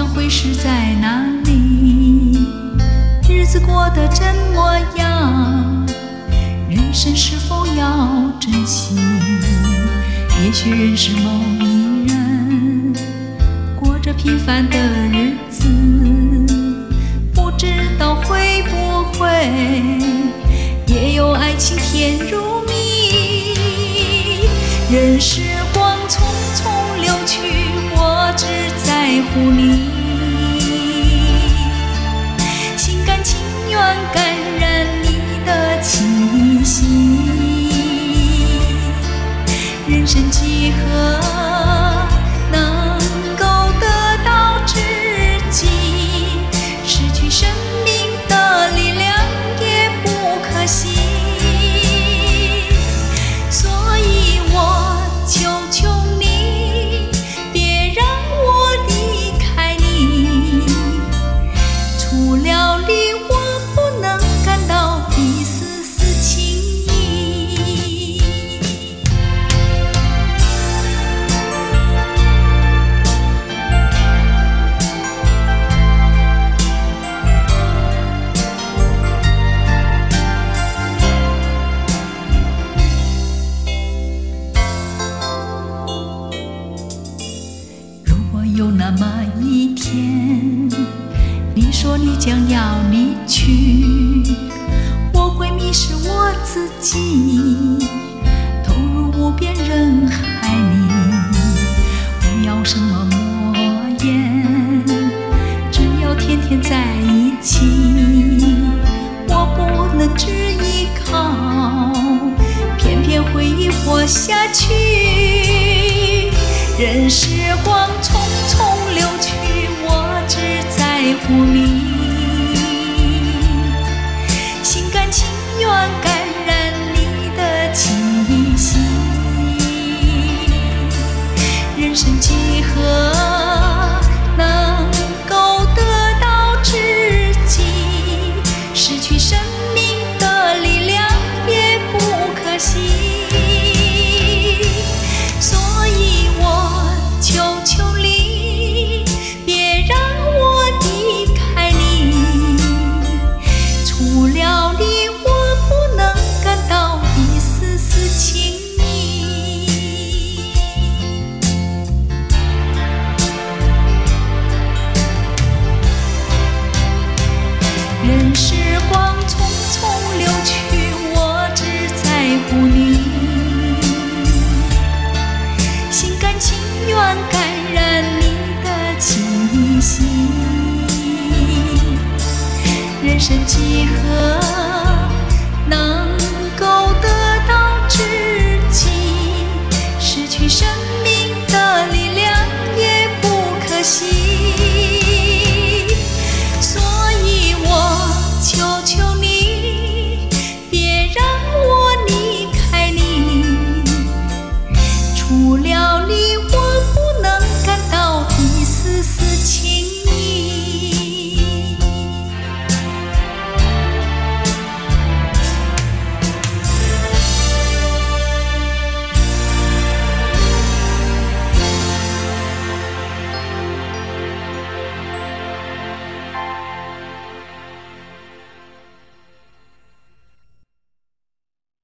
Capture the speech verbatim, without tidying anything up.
会是在哪里？日子过得怎么样？人生是否要珍惜？也许认识某一人，过着平凡的日子，不知道会不会也有爱情甜如蜜。任时光匆匆流去，我只在乎你，心甘情愿感染你的气息。人生几何能够得到知己？失去生命的力量也不可惜。所以我求求你，别让我离开你。除了你，我不能感到一丝丝情意。有那么一天，你说你将要离去，我会迷失我自己，投入无边人海里。不要什么诺言，只要天天在一起。我不能只依靠，偏偏回忆活下去。任时光匆匆流去，我只在乎你，心甘情愿感染你的气息。人生几何能够得到知己？失去生命的力量也不可惜。求求你，别让我离开你。除了你，我不能感到一丝丝情意。任时光匆匆流去，我只在乎你，心甘情愿感染你的气息。人生几何能